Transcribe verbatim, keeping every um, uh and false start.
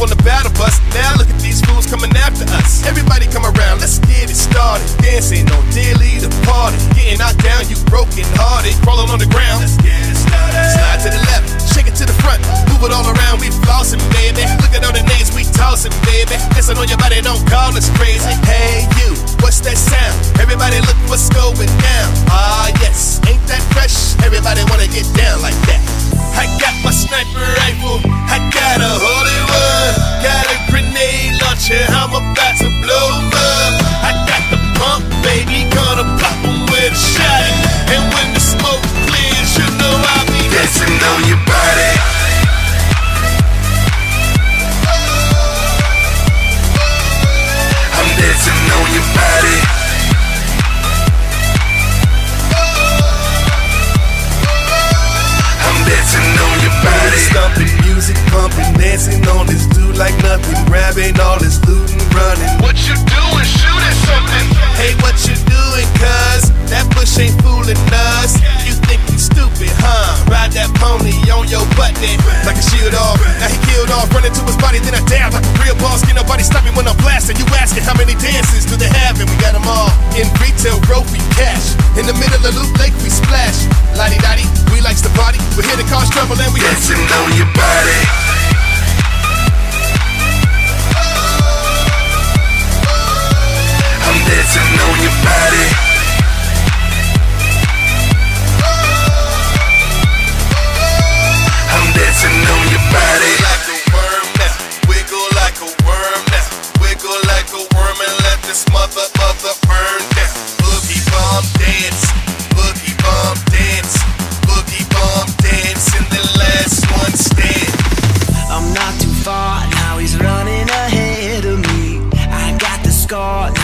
on the battle bus. Now look at these fools coming after us. Everybody come around, let's get it started. Dancing on daily the party. Getting knocked down, you broken hearted. Crawling on the ground, let's get it started. Slide to the left, shake it to the front. Move it all around, we flossing, baby. Look at all the names we tossing, baby. Dancing on your body, don't call us crazy. Hey you, what's that sound? Everybody look what's going down. Ah yes, ain't that fresh? Everybody wanna get down like that. I got my sniper rifle, I got a holy one. Got a grenade launcher, I'm about to blow 'em up. I got the pump, baby, gonna pop 'em with a shot. And when the smoke clears, you know I'll be dancing on your body. I'm dancing on your body. Dancing on your body. Stumping, music pumping, dancing on this dude like nothing. Grabbing all this loot and running. What you doing? Shooting something. Hey, what you doing, cuz? That bush ain't fooling us. You think you stupid, huh? Ride that pony on your butt then, like a shield off. Now he killed off, running to his body, then I dabbed like a real boss. Can't nobody stop me when I'm blasting. You asking how many dances do they have, and we got them all. In retail, trophy cash. In the middle of Loop Lake, we splash. Lottie dottie, we likes to party. We're here to cause trouble and we dancing on your body. I'm dancing on your body. I'm dancing on your body. Like a worm now, wiggle like a worm now. Wiggle like a worm and let this mother, mother burn down. Boogie bomb dance, boogie bomb dance. Boogie bomb dance in the last one stand. I'm not too far, now he's running ahead of me. I got the scar.